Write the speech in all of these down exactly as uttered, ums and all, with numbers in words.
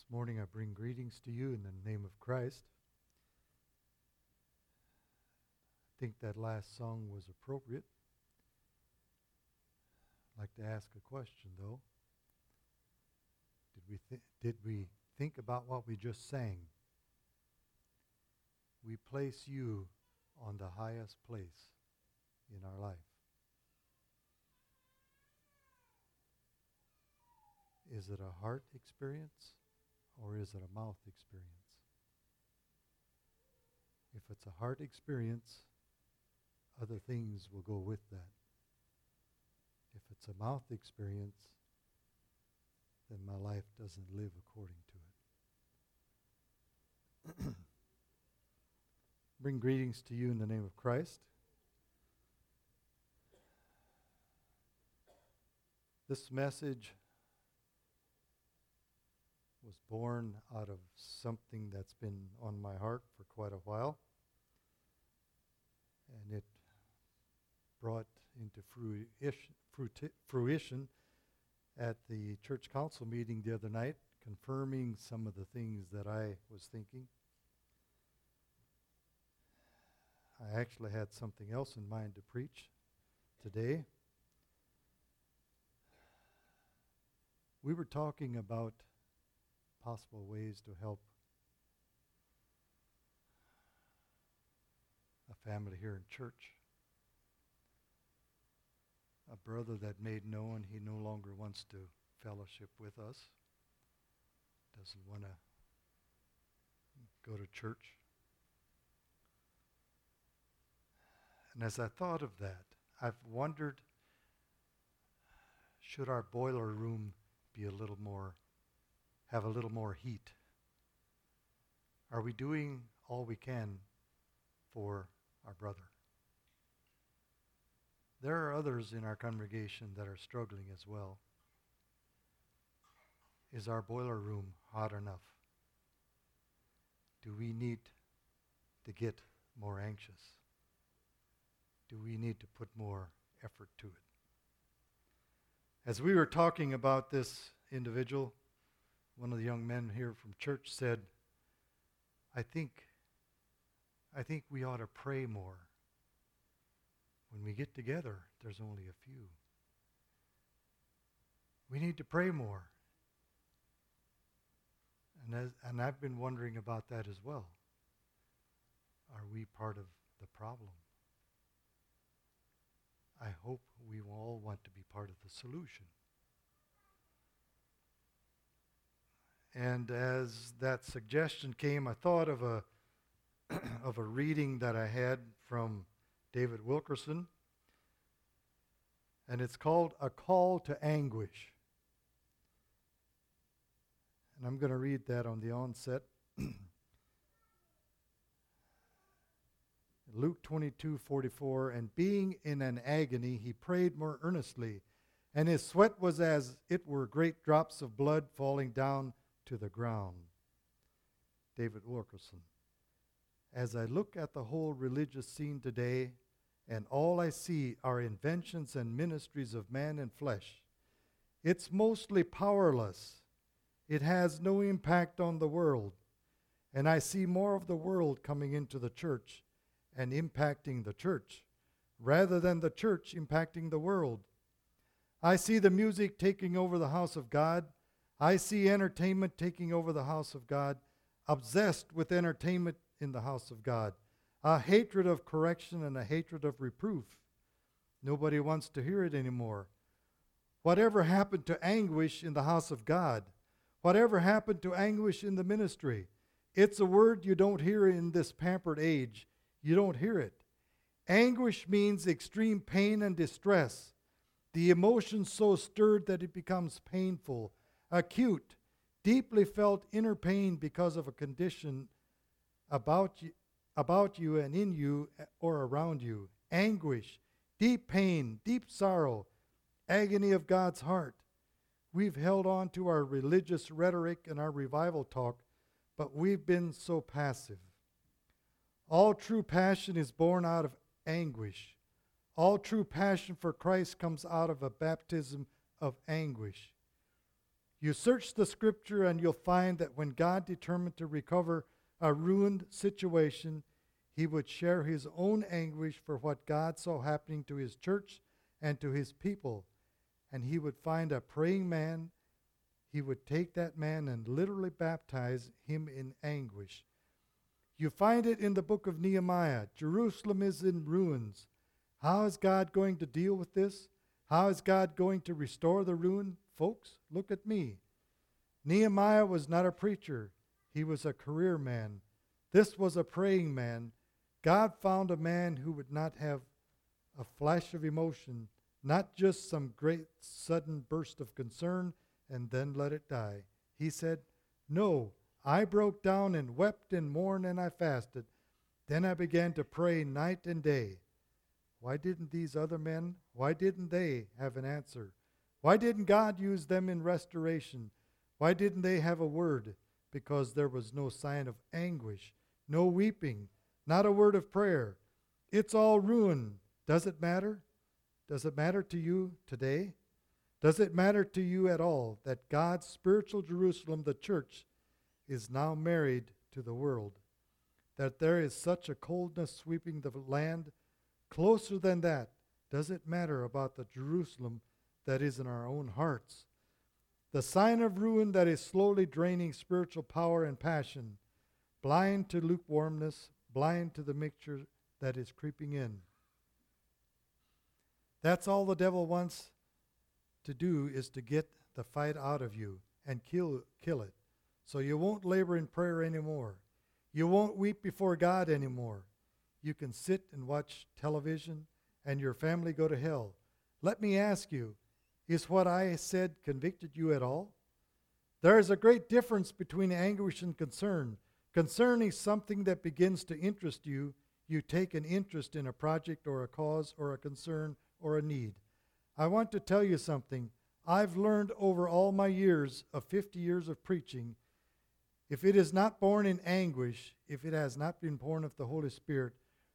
morning I bring greetings to you in the name of Christ. I think that last song was appropriate. I'd like to ask a question, though. Did we th- did we think about what we just sang? We place you on the highest place in our life. Is it a heart experience or is it a mouth experience? If it's a heart experience, other things will go with that. If it's a mouth experience, then my life doesn't live according to it. Bring greetings to you in the name of Christ. This message was born out of something that's been on my heart for quite a while, and it brought into fruition, fruiti- fruition at the church council meeting the other night, confirming some of the things that I was thinking. I actually had something else in mind to preach today. We were talking about possible ways to help a family here in church. A brother that made known he no longer wants to fellowship with us, doesn't want to go to church. And as I thought of that, I've wondered, should our boiler room be a little more, have a little more heat? Are we doing all we can for our brother? There are others in our congregation that are struggling as well. Is our boiler room hot enough? Do we need to get more anxious? Do we need to put more effort to it? As we were talking about this individual, one of the young men here from church said, I think, I think we ought to pray more. When we get together, there's only a few. We need to pray more. And, as, and I've been wondering about that as well. Are we part of the problem? I hope we all want to be part of the solution. And as that suggestion came, I thought of a of a reading that I had from David Wilkerson, and it's called A Call to Anguish. And I'm going to read that on the onset. Luke twenty-two forty-four, and being in an agony, he prayed more earnestly, and his sweat was as it were great drops of blood falling down to the ground. David Wilkerson. As I look at the whole religious scene today, and all I see are inventions and ministries of man and flesh, it's mostly powerless. It has no impact on the world. And I see more of the world coming into the church and impacting the church, rather than the church impacting the world. I see the music taking over the house of God. I see entertainment taking over the house of God, obsessed with entertainment in the house of God, a hatred of correction and a hatred of reproof. Nobody wants to hear it anymore. Whatever happened to anguish in the house of God? Whatever happened to anguish in the ministry? It's a word you don't hear in this pampered age. You don't hear it. Anguish means extreme pain and distress. The emotion so stirred that it becomes painful, acute, deeply felt inner pain because of a condition about you, about you and in you or around you. Anguish, deep pain, deep sorrow, agony of God's heart. We've held on to our religious rhetoric and our revival talk, but we've been so passive. All true passion is born out of anguish. All true passion for Christ comes out of a baptism of anguish. You search the scripture and you'll find that when God determined to recover a ruined situation, he would share his own anguish for what God saw happening to his church and to his people. And he would find a praying man. He would take that man and literally baptize him in anguish. You find it in the book of Nehemiah. Jerusalem is in ruins. How is God going to deal with this? How is God going to restore the ruin? Folks, look at me. Nehemiah was not a preacher. He was a career man. This was a praying man. God found a man who would not have a flash of emotion, not just some great sudden burst of concern and then let it die. He said, no, I broke down and wept and mourned and I fasted. Then I began to pray night and day. Why didn't these other men, why didn't they have an answer? Why didn't God use them in restoration? Why didn't they have a word? Because there was no sign of anguish, no weeping, not a word of prayer. It's all ruin. Does it matter? Does it matter to you today? Does it matter to you at all that God's spiritual Jerusalem, the church, is now married to the world? That there is such a coldness sweeping the land? Closer than that, does it matter about the Jerusalem that is in our own hearts? The sign of ruin that is slowly draining spiritual power and passion, blind to lukewarmness, blind to the mixture that is creeping in. That's all the devil wants to do, is to get the fight out of you and kill, kill it. So you won't labor in prayer anymore. You won't weep before God anymore. You can sit and watch television and your family go to hell. Let me ask you, is what I said convicted you at all? There is a great difference between anguish and concern. Concern is something that begins to interest you. You take an interest in a project or a cause or a concern or a need. I want to tell you something. I've learned over all my years of fifty years of preaching, if it is not born in anguish, if it has not been born of the Holy Spirit,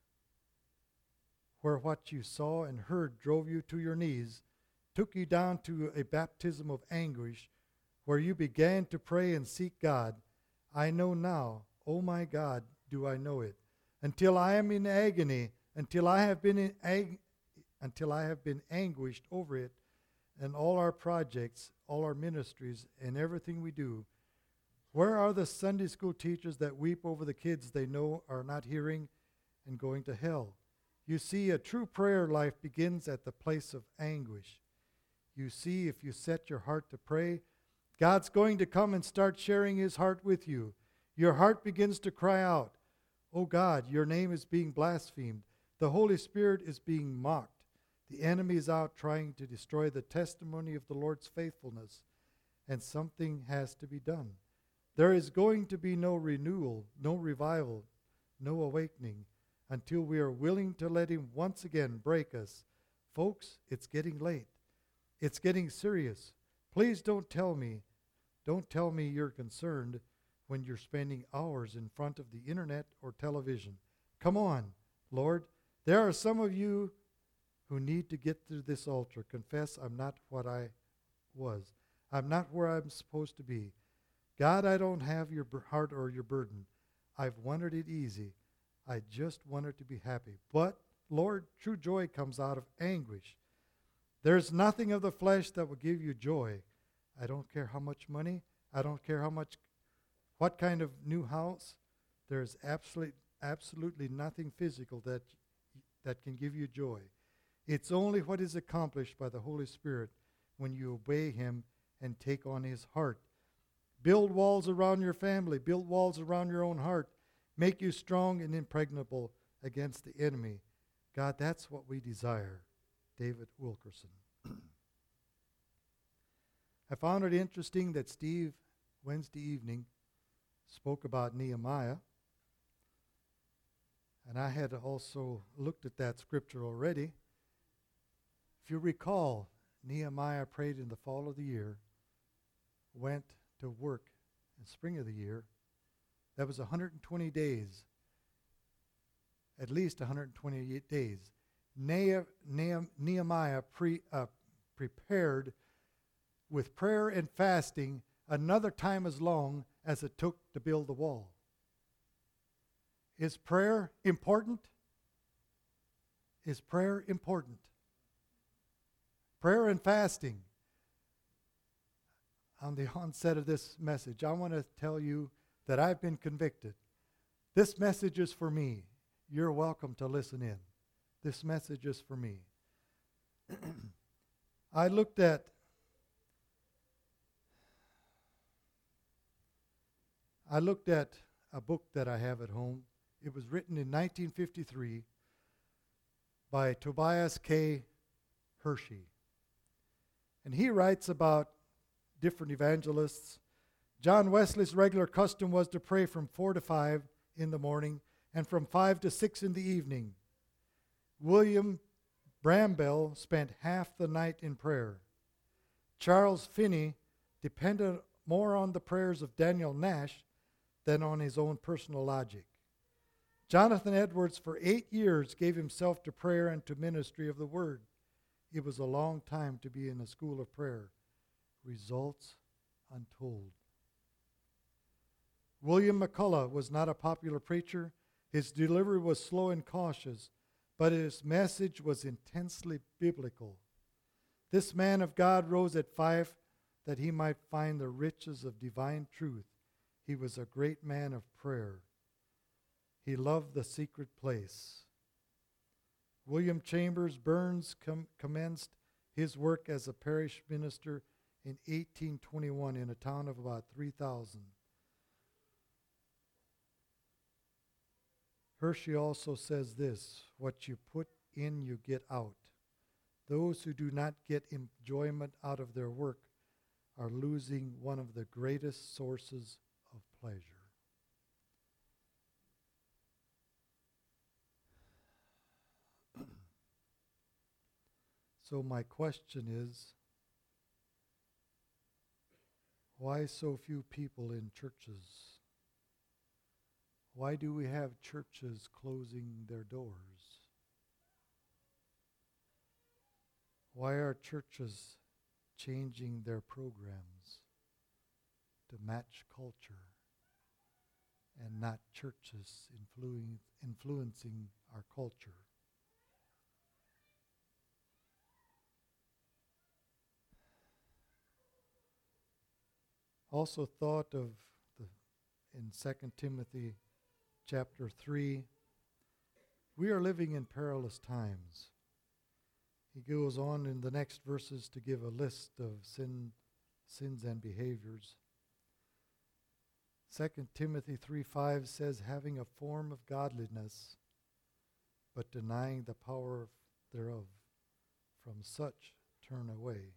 where what you saw and heard drove you to your knees, took you down to a baptism of anguish, where you began to pray and seek God, I know now, oh my God, do I know it. Until I am in agony, until I have been in ag- until I have been anguished over it, and all our projects, all our ministries, and everything we do, where are the Sunday school teachers that weep over the kids they know are not hearing and going to hell? You see, a true prayer life begins at the place of anguish. You see, if you set your heart to pray, God's going to come and start sharing his heart with you. Your heart begins to cry out, oh God, your name is being blasphemed. The Holy Spirit is being mocked. The enemy is out trying to destroy the testimony of the Lord's faithfulness, and something has to be done. There is going to be no renewal, no revival, no awakening until we are willing to let him once again break us. Folks, it's getting late. It's getting serious. Please don't tell me, don't tell me you're concerned when you're spending hours in front of the internet or television. Come on, Lord. There are some of you who need to get to this altar. Confess, I'm not what I was. I'm not where I'm supposed to be. God, I don't have your heart or your burden. I've wanted it easy. I just wanted to be happy. But, Lord, true joy comes out of anguish. There's nothing of the flesh that will give you joy. I don't care how much money. I don't care how much, what kind of new house. There's absolutely, absolutely nothing physical that, that can give you joy. It's only what is accomplished by the Holy Spirit when you obey him and take on his heart. Build walls around your family. Build walls around your own heart. Make you strong and impregnable against the enemy. God, that's what we desire. David Wilkerson. I found it interesting that Steve, Wednesday evening, spoke about Nehemiah. And I had also looked at that scripture already. If you recall, Nehemiah prayed in the fall of the year, went to work in spring of the year. That was one hundred twenty days, at least one hundred twenty-eight days. Nehemiah pre, uh, prepared with prayer and fasting another time as long as it took to build the wall. Is prayer important? Is prayer important? Prayer and fasting. On the onset of this message, I want to tell you that I've been convicted. This message is for me. You're welcome to listen in. This message is for me. I looked at I looked at a book that I have at home. It was written in nineteen fifty-three by Tobias K. Hershey. And he writes about different evangelists. John Wesley's regular custom was to pray from four to five in the morning and from five to six in the evening. William Bramwell spent half the night in prayer. Charles Finney depended more on the prayers of Daniel Nash than on his own personal logic. Jonathan Edwards for eight years gave himself to prayer and to ministry of the word. It was a long time to be in a school of prayer. Results untold. William McCullough was not a popular preacher. His delivery was slow and cautious, but his message was intensely biblical. This man of God rose at five that he might find the riches of divine truth. He was a great man of prayer. He loved the secret place. William Chambers Burns com- commenced his work as a parish minister in eighteen twenty-one in a town of about three thousand. Hershey also says this, what you put in, you get out. Those who do not get enjoyment out of their work are losing one of the greatest sources of pleasure. So my question is, why so few people in churches? Why do we have churches closing their doors? Why are churches changing their programs to match culture and not churches influ- influencing our culture? Also thought of the in Second Timothy chapter three, we are living in perilous times. He goes on in the next verses to give a list of sin, sins and behaviors. Second Timothy three five says, having a form of godliness, but denying the power thereof, from such turn away.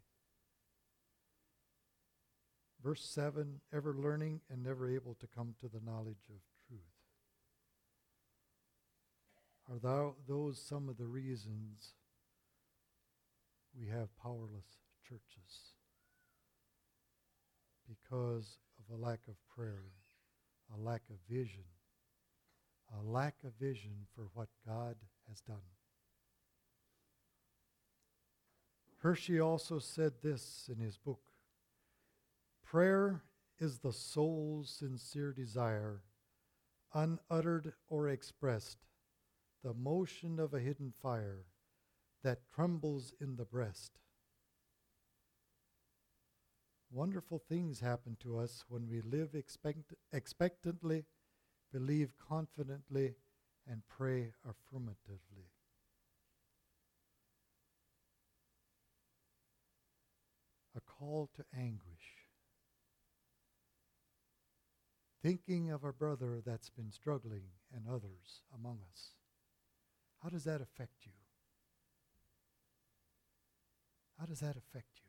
Verse seven, ever learning and never able to come to the knowledge of truth. Are thou, those some of the reasons we have powerless churches? Because of a lack of prayer, a lack of vision, a lack of vision for what God has done. Hershey also said this in his book, prayer is the soul's sincere desire, unuttered or expressed, the motion of a hidden fire that trembles in the breast. Wonderful things happen to us when we live expect- expectantly, believe confidently, and pray affirmatively. A call to anguish. Thinking of our brother that's been struggling and others among us. How does that affect you? How does that affect you?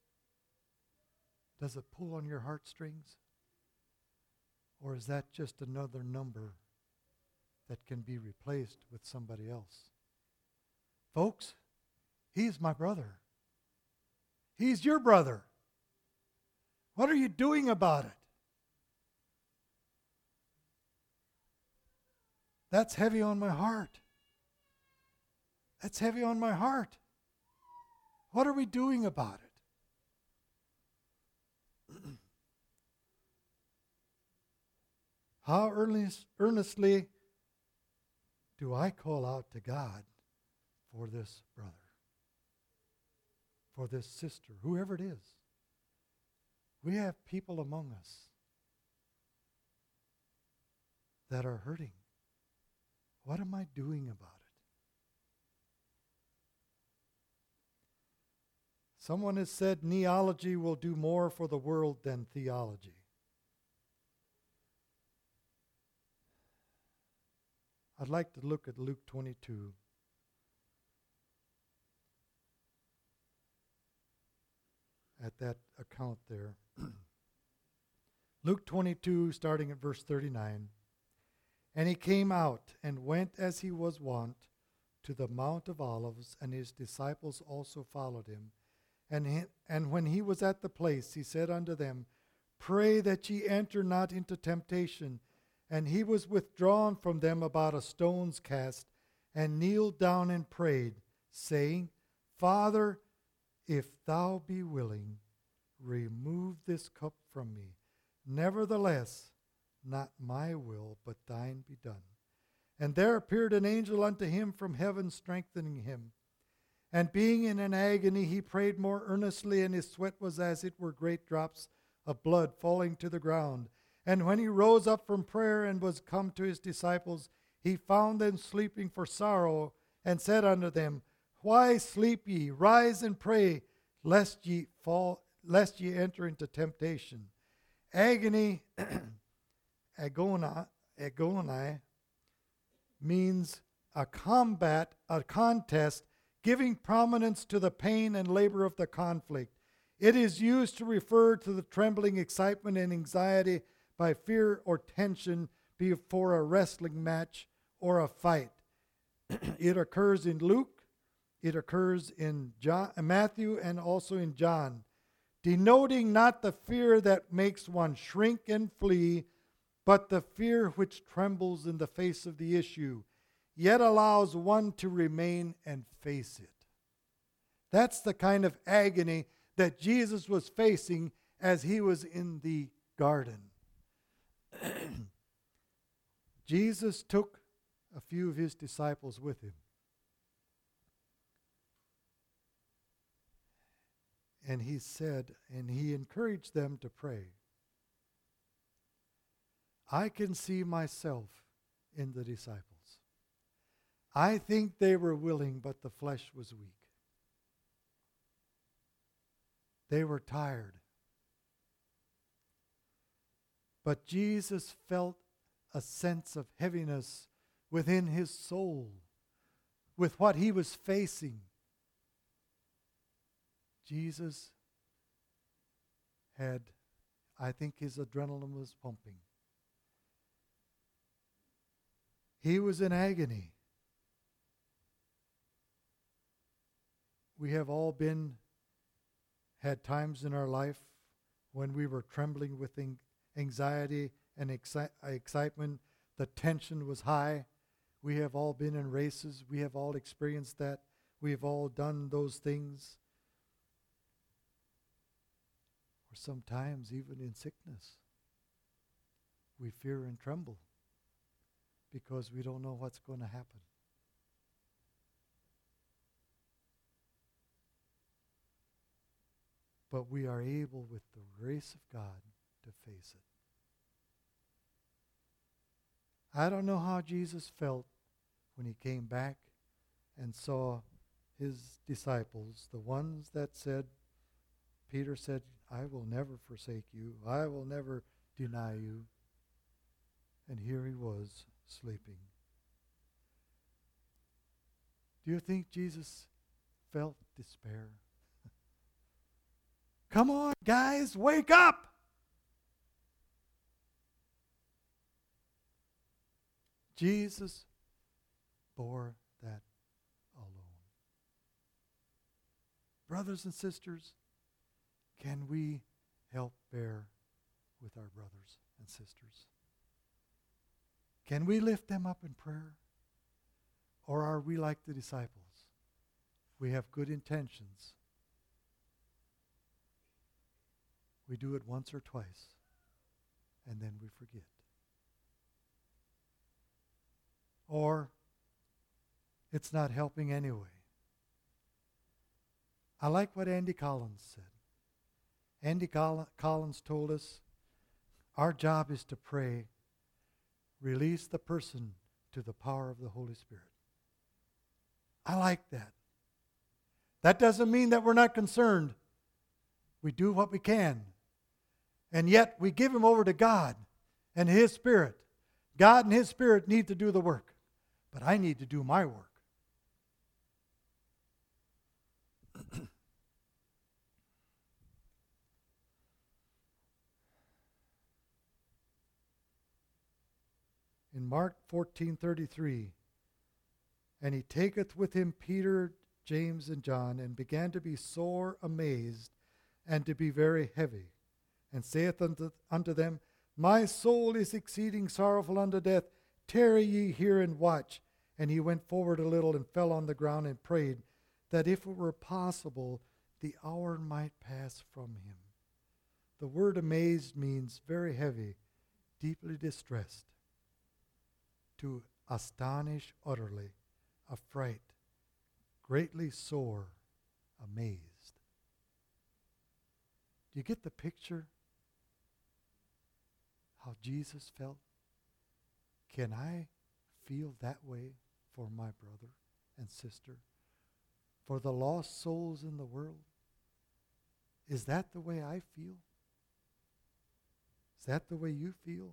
Does it pull on your heartstrings? Or is that just another number that can be replaced with somebody else? Folks, he's my brother. He's your brother. What are you doing about it? That's heavy on my heart. That's heavy on my heart. What are we doing about it? How earnest, earnestly do I call out to God for this brother, for this sister, whoever it is? We have people among us that are hurting. What am I doing about it? Someone has said neology will do more for the world than theology. I'd like to look at Luke twenty-two. At that account there. Luke twenty-two, starting at verse thirty-nine. And he came out and went as he was wont to the Mount of Olives, and his disciples also followed him. And, he, and when he was at the place, he said unto them, Pray that ye enter not into temptation. And he was withdrawn from them about a stone's cast, and kneeled down and prayed, saying, Father, if thou be willing, remove this cup from me. Nevertheless, not my will, but thine be done. And there appeared an angel unto him from heaven, strengthening him. And being in an agony, he prayed more earnestly, and his sweat was as it were great drops of blood falling to the ground. And when he rose up from prayer and was come to his disciples, he found them sleeping for sorrow, and said unto them, Why sleep ye? Rise and pray, lest ye fall, lest ye enter into temptation. Agony, agona, agoni, means a combat, a contest, giving prominence to the pain and labor of the conflict. It is used to refer to the trembling excitement and anxiety by fear or tension before a wrestling match or a fight. It occurs in Luke, it occurs in John, Matthew, and also in John, denoting not the fear that makes one shrink and flee, but the fear which trembles in the face of the issue, yet allows one to remain and face it. That's the kind of agony that Jesus was facing as he was in the garden. Jesus took a few of his disciples with him. And he said, and he encouraged them to pray. I can see myself in the disciples. I think they were willing, but the flesh was weak. They were tired. But Jesus felt a sense of heaviness within his soul with what he was facing. Jesus had, I think his adrenaline was pumping. He was in agony. We have all been, had times in our life when we were trembling with anxiety and exci- excitement. The tension was high. We have all been in races. We have all experienced that. We have all done those things. Or sometimes even in sickness, we fear and tremble because we don't know what's going to happen. But we are able, with the grace of God, to face it. I don't know how Jesus felt when he came back and saw his disciples, the ones that said, Peter said, I will never forsake you. I will never deny you. And here he was, sleeping. Do you think Jesus felt despair? Come on, guys, wake up! Jesus bore that alone. Brothers and sisters, can we help bear with our brothers and sisters? Can we lift them up in prayer? Or are we like the disciples? We have good intentions. We do it once or twice, and then we forget. or it's not helping anyway. I like what Andy Collins said. Andy Collins told us our job is to pray, release the person to the power of the Holy Spirit. I like that. That doesn't mean that we're not concerned. We do what we can. And yet we give him over to God and His Spirit. God and His Spirit need to do the work. But I need to do my work. In Mark fourteen thirty-three, and he taketh with him Peter, James, and John, and began to be sore amazed, and to be very heavy, and saith unto, unto them, My soul is exceeding sorrowful unto death. Tarry ye here and watch. And he went forward a little and fell on the ground and prayed, that if it were possible, the hour might pass from him. The word amazed means very heavy, deeply distressed. To astonish utterly, affright, greatly sore, amazed. Do you get the picture? How Jesus felt? Can I feel that way for my brother and sister? For the lost souls in the world? Is that the way I feel? Is that the way you feel?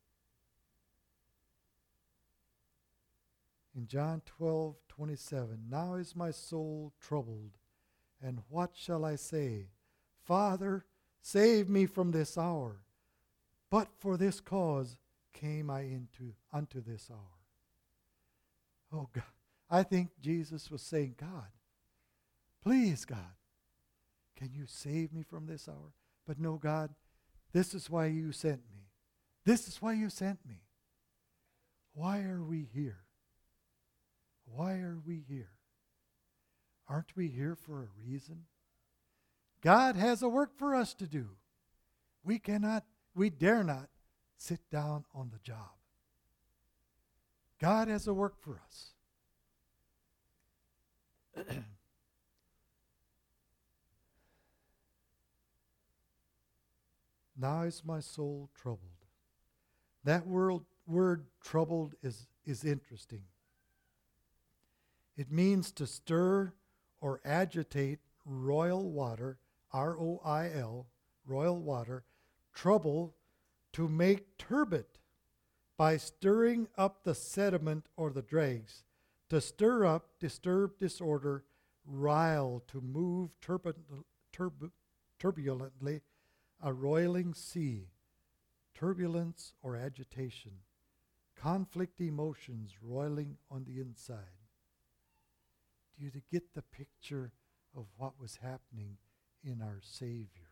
In John twelve twenty-seven, now is my soul troubled, and what shall I say? Father, save me from this hour. But for this cause came I into unto this hour. Oh God, I think Jesus was saying, God, please God, can you save me from this hour? But no, God, this is why you sent me. This is why you sent me. Why are we here? Why are we here? Aren't we here for a reason? God has a work for us to do. We cannot, we dare not sit down on the job. God has a work for us. Now is my soul troubled. That word, word troubled is, is interesting. It means to stir or agitate royal water, R O I L, royal water, trouble, to make turbid by stirring up the sediment or the dregs, to stir up, disturb, disorder, rile, to move turbid, turb, turbulently, a roiling sea, turbulence or agitation, conflict emotions roiling on the inside. Do you get the picture of what was happening in our Savior?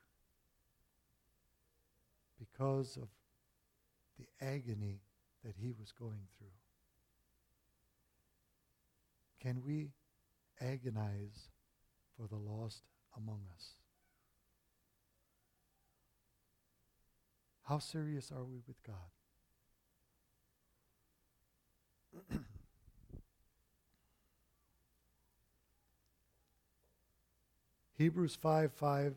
Because of the agony that he was going through. Can we agonize for the lost among us? How serious are we with God? Hebrews five five,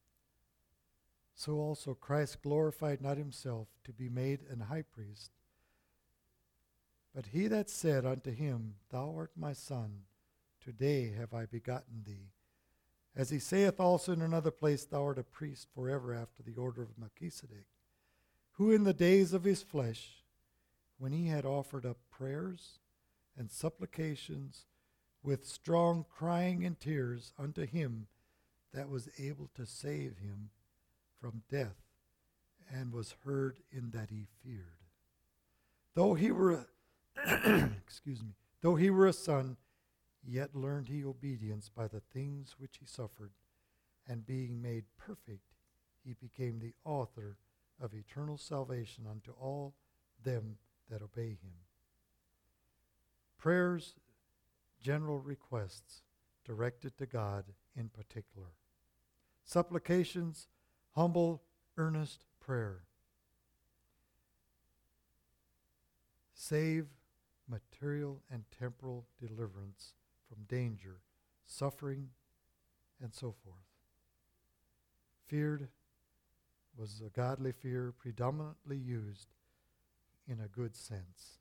so also Christ glorified not himself to be made an high priest, but he that said unto him, Thou art my son, today have I begotten thee. As he saith also in another place, Thou art a priest forever after the order of Melchizedek, who in the days of his flesh, when he had offered up prayers and supplications with strong crying and tears unto him that was able to save him from death, and was heard in that he feared. Though he were a excuse me, though he were a son, yet learned he obedience by the things which he suffered, and being made perfect, he became the author of eternal salvation unto all them that obey him. Prayers, general requests directed to God in particular. Supplications, humble, earnest prayer. Save material and temporal deliverance from danger, suffering, and so forth. Feared was a godly fear predominantly used in a good sense.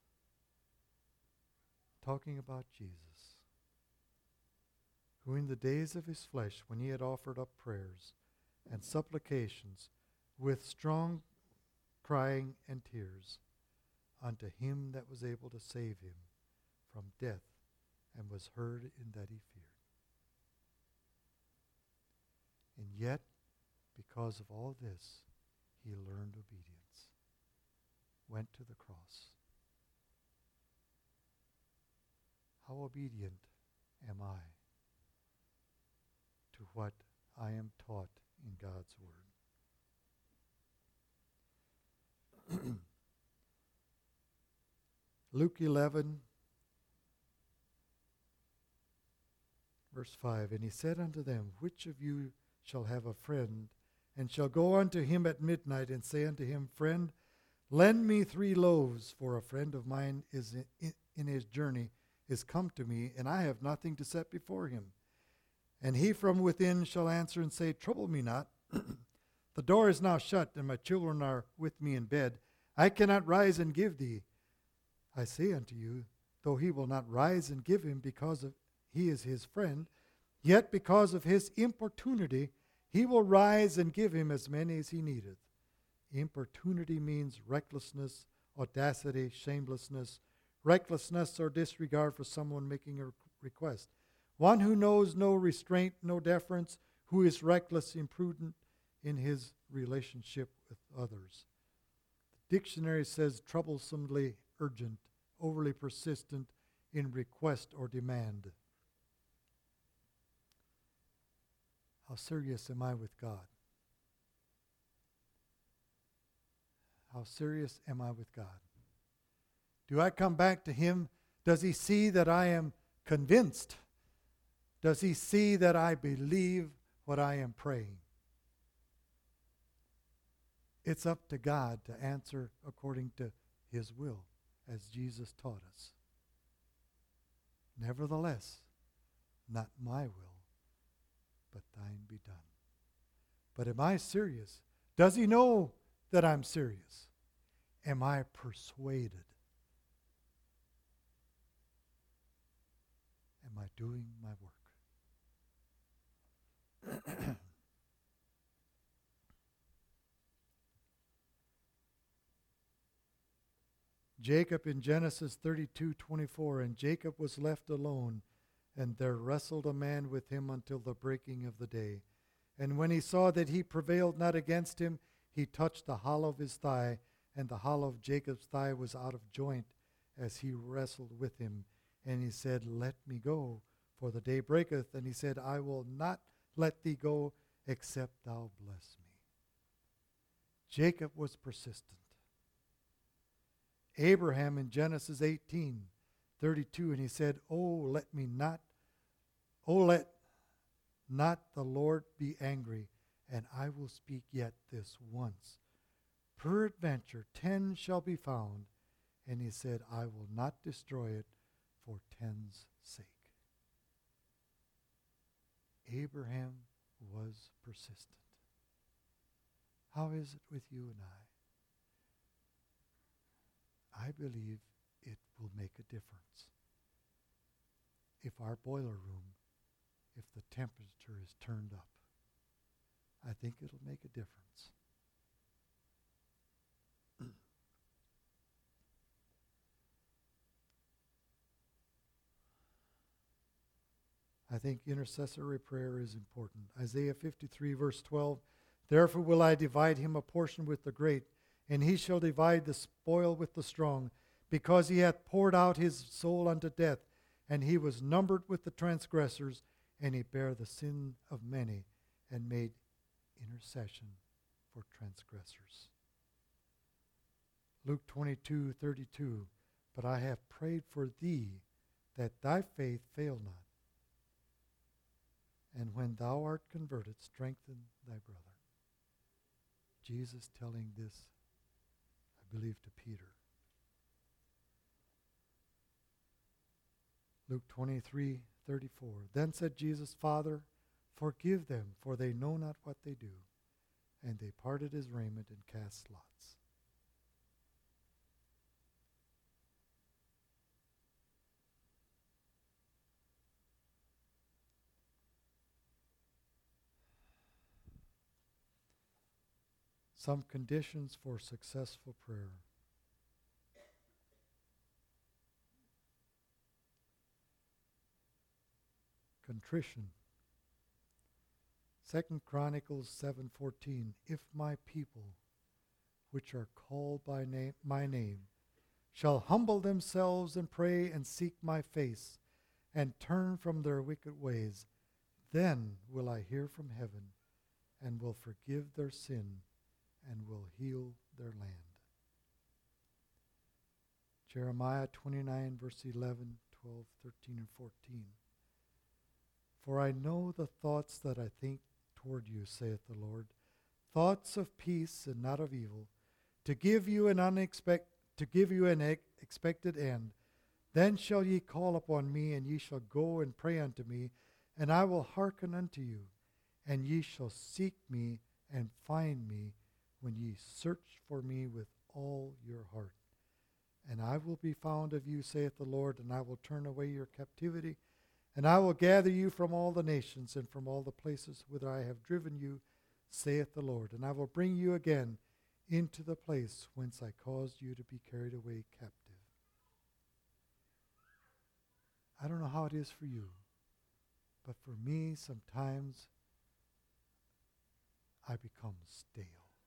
Talking about Jesus, who in the days of his flesh, when he had offered up prayers and supplications with strong crying and tears unto him that was able to save him from death, and was heard in that he feared. And yet, because of all this, he learned obedience, went to the cross. How obedient am I to what I am taught in God's Word? Luke eleven, verse five, and he said unto them, which of you shall have a friend, and shall go unto him at midnight, and say unto him, Friend, lend me three loaves, for a friend of mine is in, in, in his journey, is come to me, and I have nothing to set before him. And he from within shall answer and say, Trouble me not. The door is now shut, and my children are with me in bed. I cannot rise and give thee. I say unto you, though he will not rise and give him because of he is his friend, yet because of his importunity, he will rise and give him as many as he needeth. Importunity means recklessness, audacity, shamelessness, recklessness or disregard for someone making a request. One who knows no restraint, no deference, who is reckless, imprudent in his relationship with others. The dictionary says troublesomely urgent, overly persistent in request or demand. How serious am I with God? How serious am I with God? Do I come back to him? Does he see that I am convinced? Does he see that I believe what I am praying? It's up to God to answer according to his will, as Jesus taught us. Nevertheless, not my will, but thine be done. But am I serious? Does he know that I'm serious? Am I persuaded? Am I doing my work? Jacob in Genesis thirty-two twenty-four, and Jacob was left alone, and there wrestled a man with him until the breaking of the day. And when he saw that he prevailed not against him, he touched the hollow of his thigh, and the hollow of Jacob's thigh was out of joint as he wrestled with him. And he said, Let me go, for the day breaketh. And he said, I will not let thee go, except thou bless me. Jacob was persistent. Abraham in Genesis eighteen thirty-two, and he said, Oh, let me not, oh, let not the Lord be angry, and I will speak yet this once. Peradventure ten shall be found. And he said, I will not destroy it for ten's sake. Abraham was persistent. How is it with you and I? I believe it will make a difference. If our boiler room, if the temperature is turned up, I think it'll make a difference. I think intercessory prayer is important. Isaiah fifty-three, verse twelve, Therefore will I divide him a portion with the great, and he shall divide the spoil with the strong, because he hath poured out his soul unto death, and he was numbered with the transgressors, and he bare the sin of many, and made intercession for transgressors. Luke twenty-two thirty-two, But I have prayed for thee, that thy faith fail not. And when thou art converted, strengthen thy brother. Jesus telling this, I believe, to Peter. Luke twenty-three thirty-four. Then said Jesus, Father, forgive them, for they know not what they do. And they parted his raiment and cast lots. Some conditions for successful prayer. Contrition. Second Chronicles seven fourteen. If my people, which are called by name, my name, shall humble themselves and pray and seek my face and turn from their wicked ways, then will I hear from heaven and will forgive their sin and will heal their land. Jeremiah twenty-nine, verse eleven, twelve, thirteen, and fourteen. For I know the thoughts that I think toward you, saith the Lord, thoughts of peace and not of evil, to give you an unexpected to give you an ex- expected end. Then shall ye call upon me, and ye shall go and pray unto me, and I will hearken unto you, and ye shall seek me and find me, when ye search for me with all your heart. And I will be found of you, saith the Lord, and I will turn away your captivity, and I will gather you from all the nations and from all the places whither I have driven you, saith the Lord. And I will bring you again into the place whence I caused you to be carried away captive. I don't know how it is for you, but for me, sometimes I become stale.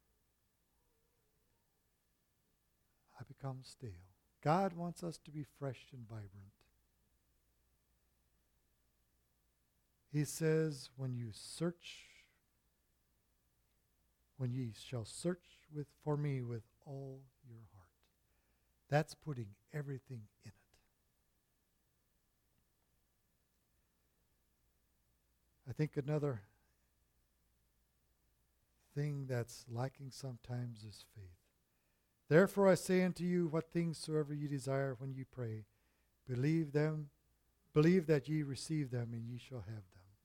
I become stale. God wants us to be fresh and vibrant. He says, when you search, when ye shall search with for me with all your heart. That's putting everything in it. I think another thing that's lacking sometimes is faith. Therefore I say unto you, what things soever ye desire when ye pray, believe them, believe that ye receive them, and ye shall have them.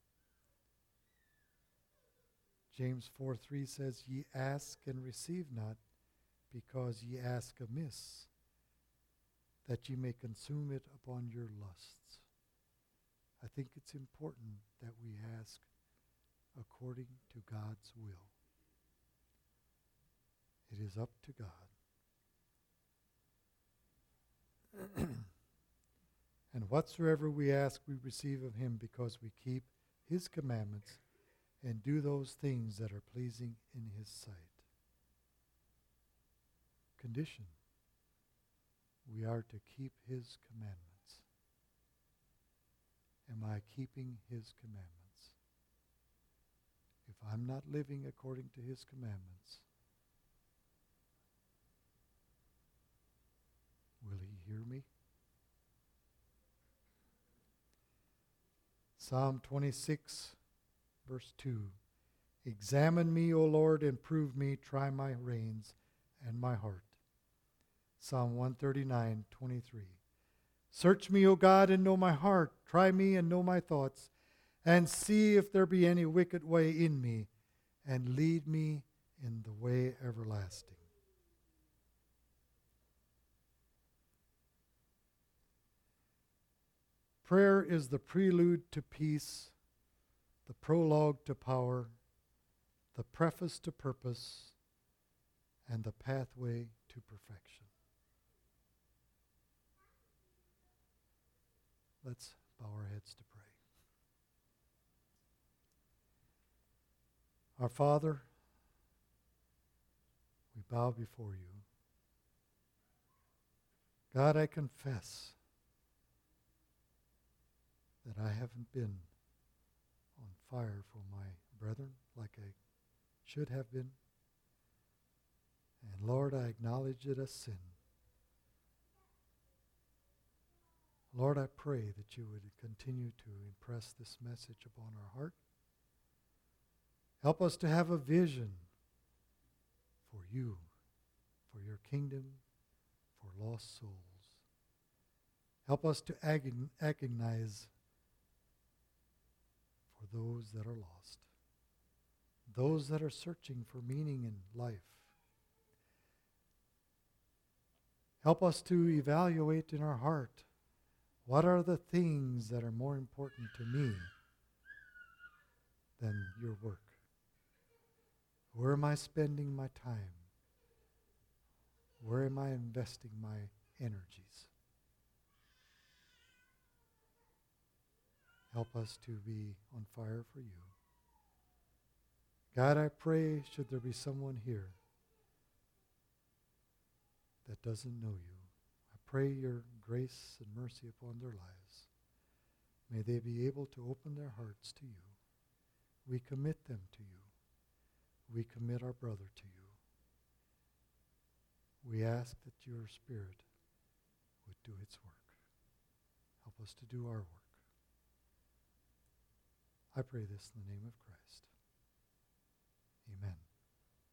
James four three says, ye ask and receive not, because ye ask amiss, that ye may consume it upon your lusts. I think it's important that we ask according to God's will. It is up to God. And whatsoever we ask, we receive of him, because we keep his commandments and do those things that are pleasing in his sight. Condition. We are to keep his commandments. Am I keeping his commandments? If I'm not living according to his commandments, will he hear me? Psalm twenty-six, verse two. Examine me, O Lord, and prove me. Try my reins and my heart. Psalm one thirty-nine, twenty-three. Search me, O God, and know my heart. Try me and know my thoughts, and see if there be any wicked way in me, and lead me in the way everlasting. Prayer is the prelude to peace, the prologue to power, the preface to purpose, and the pathway to perfection. Let's bow our heads to pray. Our Father, we bow before you. God, I confess that I haven't been on fire for my brethren like I should have been. And Lord, I acknowledge it as sin. Lord, I pray that you would continue to impress this message upon our heart. Help us to have a vision for you, for your kingdom, for lost souls. Help us to ag- agonize for those that are lost, those that are searching for meaning in life. Help us to evaluate in our heart, what are the things that are more important to me than your work? Where am I spending my time? Where am I investing my energies? Help us to be on fire for you. God, I pray, should there be someone here that doesn't know you, I pray your grace and mercy upon their lives. May they be able to open their hearts to you. We commit them to you. We commit our brother to you. We ask that your Spirit would do its work. Help us to do our work. I pray this in the name of Christ. Amen.